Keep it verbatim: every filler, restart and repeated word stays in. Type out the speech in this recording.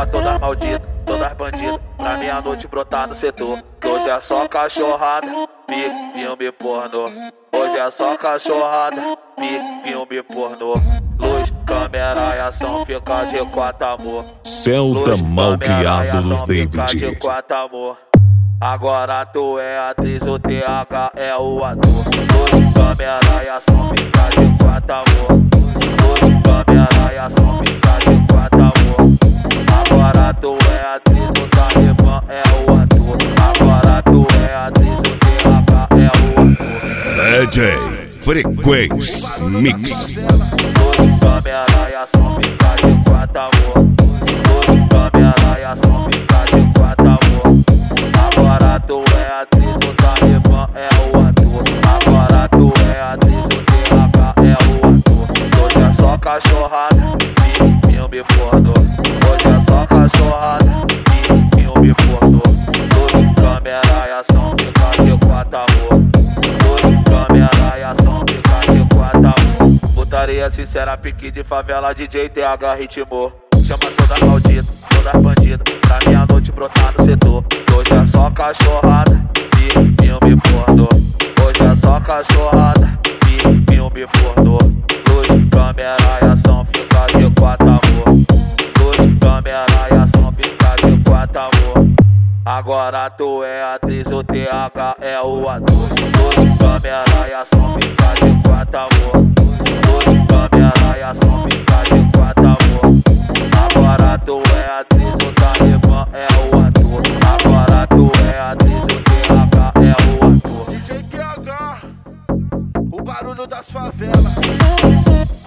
Chama todas malditas, todas bandidas, pra meia-noite brotar no setor. Que hoje é só cachorrada, pique, filme pornô. Hoje é só cachorrada, pique, filme pornô. Luz, câmera e ação, fica de quatro, amor. Celta malcriado do David. Fica de quatro, amor. Agora tu é atriz, o T H é o ator. Luz, câmera e ação, fica de quatro, amor. Luz, câmera e ação, fica de quatro, amor. Agora tu é atriz, o Talibã é o ator. Agora tu é atriz, o T H é o ator. D J Frequência Mix. Luz, câmera e ação, fica de quatro, amor. Luz, câmera e ação, fica de quatro, amor. Agora tu é atriz, o Talibã é o ator. Agora tu é atriz, o T H é o ator. Hoje é só cachorrada, filme pornô. Hoje é só cachorrada, filme pornô. Luz, câmera e ação, fica de quatro, amor. Luz, câmera e ação, fica de quatro, amor. Putaria sincera, pique de favela, D J T H ritmou. Chama todas malditas, todas bandidas, pra meia-noite brotar no setor. Hoje é só cachorrada, filme pornô. Hoje é só cachorrada, filme pornô. Luz, câmera e ação, fica de quatro, amor. Luz, câmera e ação, fica de quatro, amor. Agora tu é atriz, o T H é o ator. Luz, câmera e ação, fica de quatro, amor. Luz, câmera e ação, fica de quatro, amor. Agora tu é atriz, o Talibã é o ator. Agora tu é atriz, o T H é o ator. D J T H, o barulho das favelas.